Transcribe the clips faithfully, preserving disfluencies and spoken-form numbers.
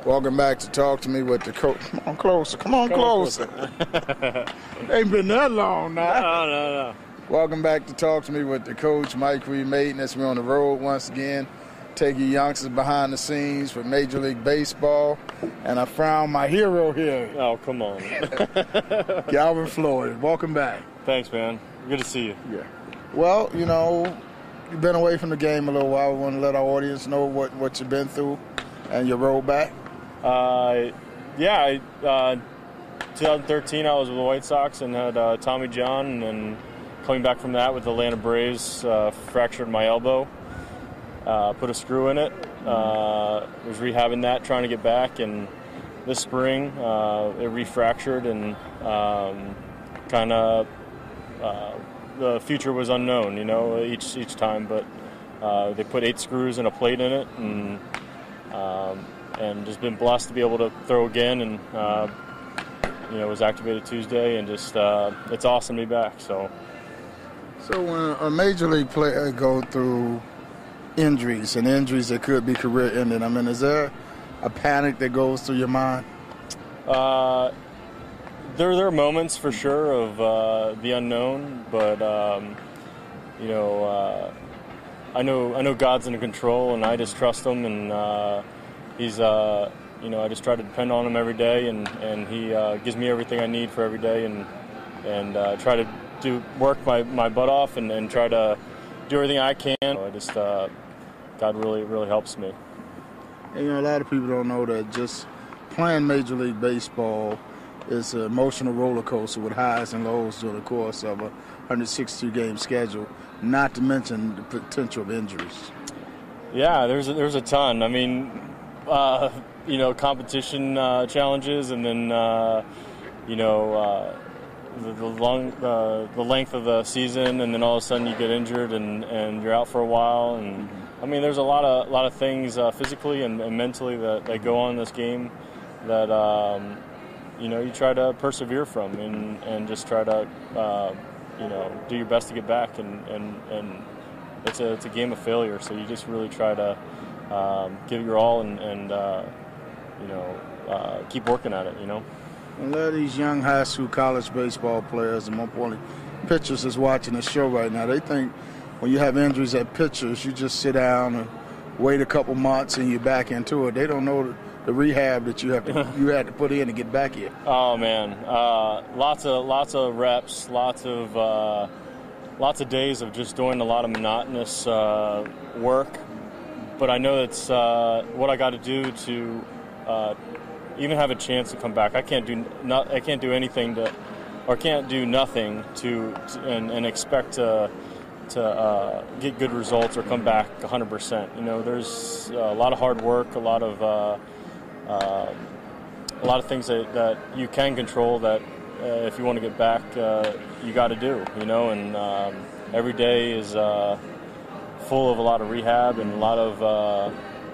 Welcome back to Talk to Me with the coach. Come on closer. Come on Come closer. Ain't been that long now. No, no, no. Welcome back to Talk to Me with the coach, Mike Reed-Maton. As we're on the road once again, taking youngsters behind the scenes for Major League Baseball. And I found my hero here. Oh, come on. Galvin Floyd. Welcome back. Thanks, man. Good to see you. Yeah. Well, you know, you've been away from the game a little while. We want to let our audience know what, what you've been through and your road back. Uh, yeah, I, uh, twenty thirteen I was with the White Sox and had uh, Tommy John, and then coming back from that with the Atlanta Braves, uh, fractured my elbow, uh, put a screw in it, uh, was rehabbing that, trying to get back, and this spring uh, it refractured, and um, kind of uh, the future was unknown, you know, each each time, but uh, they put eight screws and a plate in it, and um, and just been blessed to be able to throw again, and uh, you know, was activated Tuesday, and just uh, it's awesome to be back. So, so when a major league player go through injuries and injuries that could be career-ending, I mean, is there a panic that goes through your mind? Uh, there there are moments for sure of uh, the unknown, but um, you know, uh, I know I know God's in control, and I just trust Him, and uh, He's, uh, you know, I just try to depend on Him every day, and, and He uh, gives me everything I need for every day, and and uh, try to do work my, my butt off, and, and try to do everything I can. I just, uh, God really, really helps me. And, you know, a lot of people don't know that just playing Major League Baseball is an emotional roller coaster with highs and lows during the course of a one hundred sixty-two game schedule, not to mention the potential of injuries. Yeah, there's a, there's a ton. I mean, Uh, you know, competition uh, challenges, and then uh, you know uh, the, the long uh, the length of the season, and then all of a sudden you get injured and, and you're out for a while. And I mean, there's a lot of a lot of things uh, physically and, and mentally that, that go on in this game that um, you know you try to persevere from, and, and just try to uh, you know do your best to get back. And, and, and it's a it's a game of failure, so you just really try to. Um, give it your all, and, and uh, you know, uh, keep working at it, you know. A lot of these young high school, college baseball players, and more importantly, pitchers that's watching the show right now, they think when you have injuries at pitchers, you just sit down and wait a couple months and you're back into it. They don't know the, the rehab that you have to you had to put in to get back here. Oh man, uh, lots of lots of reps, lots of uh, lots of days of just doing a lot of monotonous uh, work. But I know that's uh, what I got to do to uh, even have a chance to come back. I can't do not. I can't do anything to, or can't do nothing to, to and, and expect to to uh, get good results or come back one hundred percent. You know, there's a lot of hard work, a lot of uh, uh, a lot of things that, that you can control. That uh, if you want to get back, uh, you got to do. You know, and um, every day is. Uh, full of a lot of rehab and a lot of uh,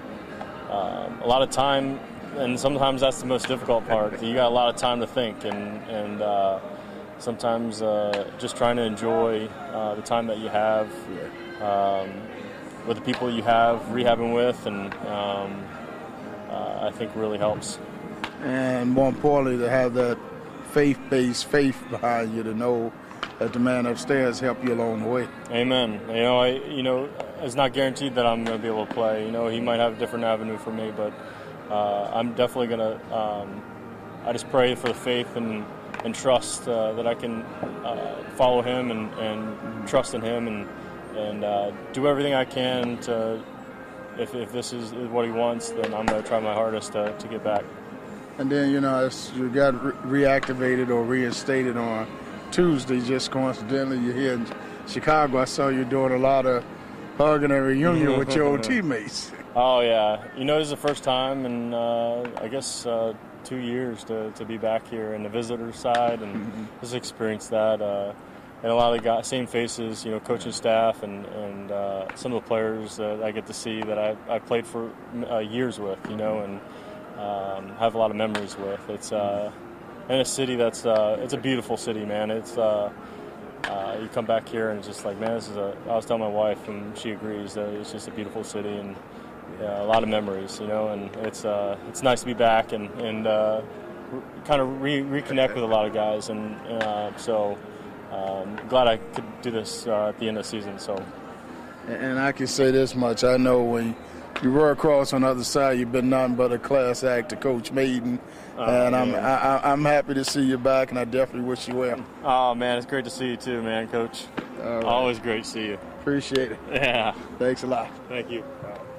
uh, a lot of time, and sometimes that's the most difficult part. You got a lot of time to think, and and uh, sometimes uh, just trying to enjoy uh, the time that you have um, with the people you have rehabbing with, and um, uh, I think really helps. And more importantly, to have that faith-based faith behind you, to know that the man upstairs helped you along the way. Amen. You know, I you know, it's not guaranteed that I'm going to be able to play. You know, he might have a different avenue for me, but uh, I'm definitely going to. Um, I just pray for the faith and and trust uh, that I can uh, follow him and, and trust in him, and and uh, do everything I can to. If if this is what he wants, then I'm going to try my hardest to to get back. And then, you know, as you got re- reactivated or reinstated on Tuesday, just coincidentally, you're here in Chicago. I saw you doing a lot of hugging and reunion with your old teammates. Oh, yeah. You know, this is the first time in, uh, I guess, uh, two years to, to be back here in the visitor side, and mm-hmm. just experience that. Uh, and a lot of the guys, same faces, you know, coaching staff and, and uh, some of the players that I get to see that I, I played for uh, years with, you know, and um, have a lot of memories with. It's uh, in a city that's, uh, it's a beautiful city, man. It's, uh, uh, you come back here and it's just like, man, this is a, I was telling my wife and she agrees that it's just a beautiful city, and yeah, a lot of memories, you know, and it's uh, it's nice to be back and and uh, re- kind of re- reconnect with a lot of guys, and uh, so um, glad I could do this uh, at the end of the season. So, and I can say this much: I know when you were across on the other side, you've been nothing but a class act to Coach Maiden, oh, and I'm man. I, I'm happy to see you back, and I definitely wish you well. Oh man, it's great to see you too, man, Coach. All right. Always great to see you. Appreciate it. Yeah. Thanks a lot. Thank you.